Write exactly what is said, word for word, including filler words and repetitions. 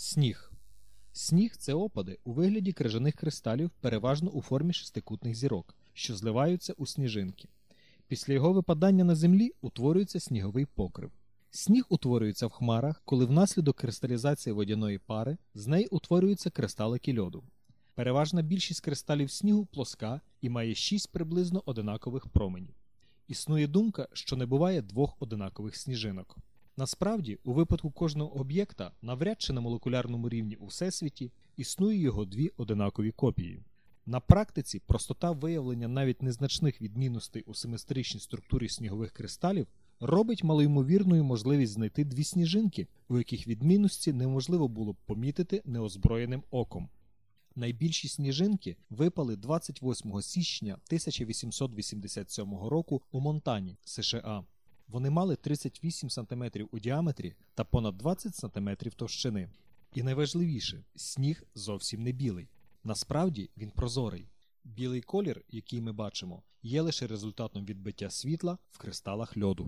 Сніг. Сніг – це опади у вигляді крижаних кристалів, переважно у формі шестикутних зірок, що зливаються у сніжинки. Після його випадання на землі утворюється сніговий покрив. Сніг утворюється в хмарах, коли внаслідок кристалізації водяної пари з неї утворюються кристалики льоду. Переважна більшість кристалів снігу плоска і має шість приблизно одинакових променів. Існує думка, що не буває двох одинакових сніжинок. Насправді, у випадку кожного об'єкта, навряд чи на молекулярному рівні у Всесвіті, існує його дві одинакові копії. На практиці простота виявлення навіть незначних відмінностей у симетричній структурі снігових кристалів робить малоймовірною можливість знайти дві сніжинки, у яких відмінності неможливо було б помітити неозброєним оком. Найбільші сніжинки випали двадцять восьмого січня тисяча вісімсот вісімдесят сьомого року у Монтані, США. Вони мали тридцять вісім сантиметрів у діаметрі та понад двадцять сантиметрів товщини. І найважливіше, сніг зовсім не білий. Насправді він прозорий. Білий колір, який ми бачимо, є лише результатом відбиття світла в кристалах льоду.